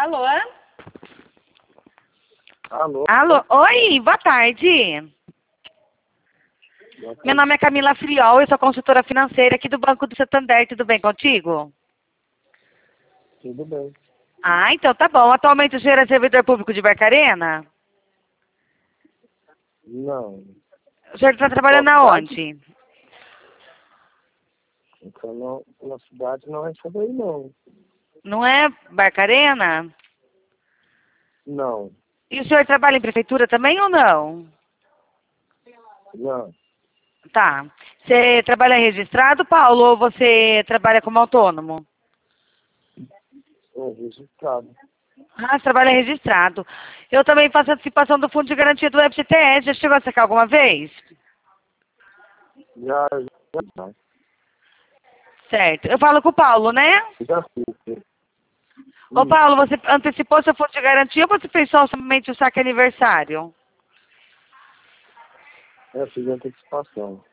Alô? Alô? Alô? Oi, boa tarde. Boa tarde. Meu nome é Camila Friol, eu sou consultora financeira aqui do Banco do Santander. Tudo bem contigo? Tudo bem. Ah, então tá bom. Atualmente o senhor é servidor público de Barcarena? Não. O senhor está trabalhando Qual cidade? aonde? Então, não, na cidade não é isso aí, não. Não é Barcarena? Não. E o senhor trabalha em prefeitura também ou não? Não. Tá. Você trabalha registrado, Paulo, ou você trabalha como autônomo? Estou registrado. Ah, você trabalha registrado. Eu também faço antecipação do Fundo de Garantia do FGTS. Já chegou a sacar alguma vez? Já. Certo. Eu falo com o Paulo, né? Já fiz. Ô, Paulo, você antecipou seu fundo de garantia ou você fez só somente o saque aniversário? Eu fiz antecipação.